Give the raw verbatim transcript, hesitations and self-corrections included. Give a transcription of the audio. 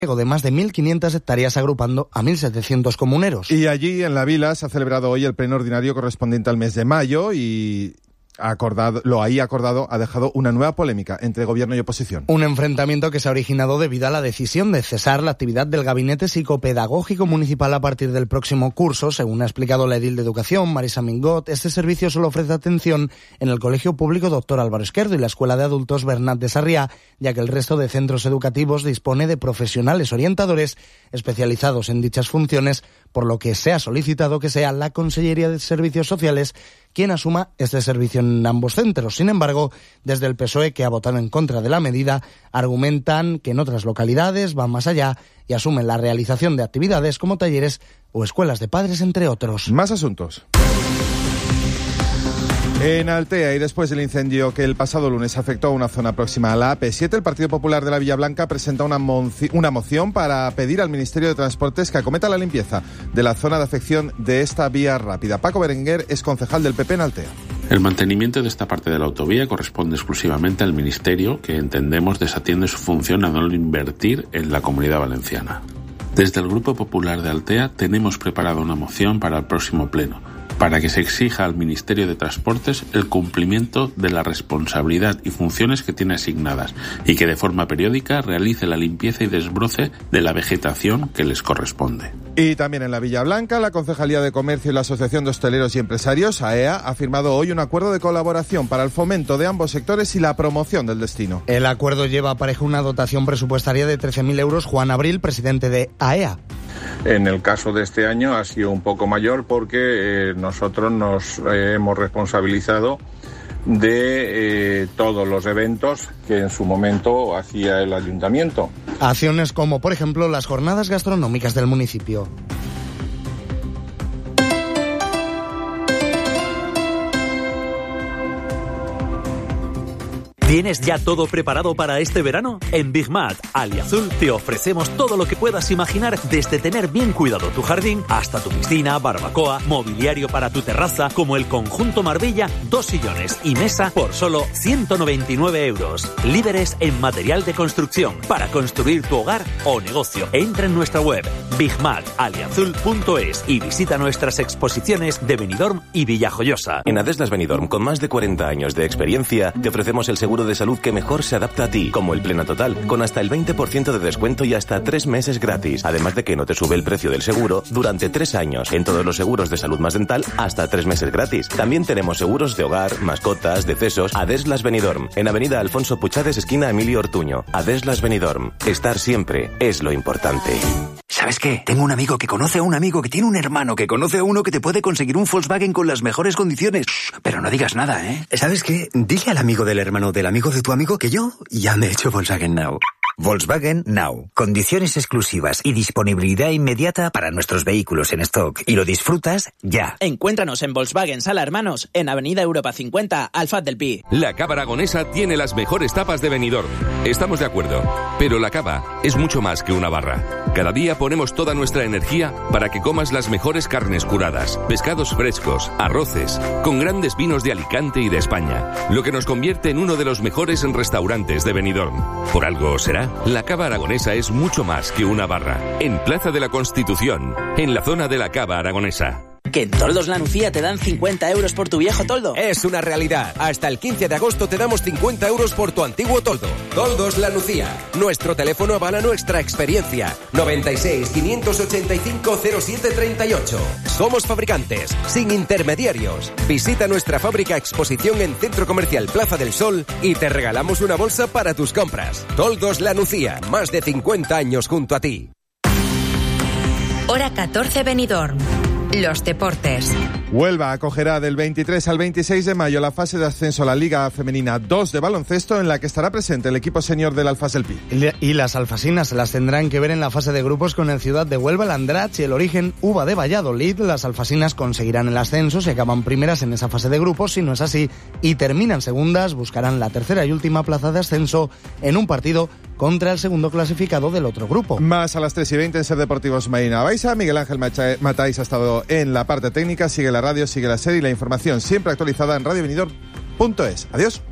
de más de mil quinientas hectáreas agrupando a mil setecientos comuneros. Y allí en la Vila se ha celebrado hoy el pleno ordinario correspondiente al mes de mayo y acordado, lo ahí acordado ha dejado una nueva polémica entre gobierno y oposición. Un enfrentamiento que se ha originado debido a la decisión de cesar la actividad del Gabinete Psicopedagógico Municipal a partir del próximo curso. Según ha explicado la edil de Educación, Marisa Mingot, este servicio solo ofrece atención en el Colegio Público Doctor Álvaro Esquerdo y la Escuela de Adultos Bernat de Sarriá, ya que el resto de centros educativos dispone de profesionales orientadores especializados en dichas funciones, por lo que se ha solicitado que sea la Consellería de Servicios Sociales quien asuma este servicio en ambos centros. Sin embargo, desde el P S O E, que ha votado en contra de la medida, argumentan que en otras localidades van más allá y asumen la realización de actividades como talleres o escuelas de padres, entre otros. Más asuntos. En Altea, y después del incendio que el pasado lunes afectó a una zona próxima a la A P siete, el Partido Popular de la Villa Blanca presenta una, monci- una moción para pedir al Ministerio de Transportes que acometa la limpieza de la zona de afección de esta vía rápida. Paco Berenguer es concejal del P P en Altea. El mantenimiento de esta parte de la autovía corresponde exclusivamente al Ministerio, que entendemos desatiende su función a no invertir en la Comunidad Valenciana. Desde el Grupo Popular de Altea tenemos preparada una moción para el próximo pleno, para que se exija al Ministerio de Transportes el cumplimiento de la responsabilidad y funciones que tiene asignadas y que de forma periódica realice la limpieza y desbroce de la vegetación que les corresponde. Y también en la Villa Blanca, la Concejalía de Comercio y la Asociación de Hosteleros y Empresarios, A E A, ha firmado hoy un acuerdo de colaboración para el fomento de ambos sectores y la promoción del destino. El acuerdo lleva aparejo una dotación presupuestaria de trece mil euros. Juan Abril, presidente de A E A. En el caso de este año ha sido un poco mayor porque eh, nosotros nos eh, hemos responsabilizado de eh, todos los eventos que en su momento hacía el ayuntamiento. Acciones como, por ejemplo, las jornadas gastronómicas del municipio. ¿Tienes ya todo preparado para este verano? En Big Mat Aliazul te ofrecemos todo lo que puedas imaginar, desde tener bien cuidado tu jardín hasta tu piscina, barbacoa, mobiliario para tu terraza, como el conjunto Marbella, dos sillones y mesa por solo ciento noventa y nueve euros. Líderes en material de construcción para construir tu hogar o negocio. Entra en nuestra web big mat aliazul punto es y visita nuestras exposiciones de Benidorm y Villajoyosa. En Adeslas Benidorm, con más de cuarenta años de experiencia, te ofrecemos el seguro de salud que mejor se adapta a ti, como el Plena Total, con hasta el veinte por ciento de descuento y hasta tres meses gratis. Además de que no te sube el precio del seguro durante tres años. En todos los seguros de salud más dental, hasta tres meses gratis. También tenemos seguros de hogar, mascotas, decesos. Adeslas Benidorm, en Avenida Alfonso Puchades, esquina Emilio Ortuño. Adeslas Benidorm, estar siempre es lo importante. ¿Sabes qué? Tengo un amigo que conoce a un amigo que tiene un hermano que conoce a uno que te puede conseguir un Volkswagen con las mejores condiciones. Pero no digas nada, ¿eh? ¿Sabes qué? Dile al amigo del hermano del amigo de tu amigo que yo ya me he hecho Volkswagen Now. Volkswagen Now. Condiciones exclusivas y disponibilidad inmediata para nuestros vehículos en stock. Y lo disfrutas ya. Encuéntranos en Volkswagen Sala Hermanos, en Avenida Europa cincuenta, Alfaz del Pi. La Cava Aragonesa tiene las mejores tapas de Benidorm. Estamos de acuerdo. Pero la cava es mucho más que una barra. Cada día ponemos toda nuestra energía para que comas las mejores carnes curadas, pescados frescos, arroces, con grandes vinos de Alicante y de España, lo que nos convierte en uno de los mejores restaurantes de Benidorm. Por algo será, la Cava Aragonesa es mucho más que una barra. En Plaza de la Constitución, en la zona de la Cava Aragonesa. ¿Que en Toldos La Nucía te dan cincuenta euros por tu viejo toldo? Es una realidad. Hasta el quince de agosto te damos cincuenta euros por tu antiguo toldo. Toldos La Nucía. Nuestro teléfono avala nuestra experiencia. noventa y seis, quinientos ochenta y cinco, cero siete treinta y ocho. Somos fabricantes, sin intermediarios. Visita nuestra fábrica exposición en Centro Comercial Plaza del Sol y te regalamos una bolsa para tus compras. Toldos La Nucía. Más de cincuenta años junto a ti. Hora catorce Benidorm. Los deportes. Huelva acogerá del veintitrés al veintiséis de mayo la fase de ascenso a la Liga Femenina dos de baloncesto, en la que estará presente el equipo senior del Alfas del Pi. Y las alfasinas se las tendrán que ver en la fase de grupos con el Ciudad de Huelva, el Andratx y el Origen Uva de Valladolid. Las alfasinas conseguirán el ascenso si acaban primeras en esa fase de grupos. Si no es así y terminan segundas, buscarán la tercera y última plaza de ascenso en un partido contra el segundo clasificado del otro grupo. Más a las tres y veinte en Ser Deportivos Marina Baixa. Miguel Ángel Matáis ha estado en la parte técnica. Sigue la radio, sigue la serie y la información siempre actualizada en radio benidorm punto es. Adiós.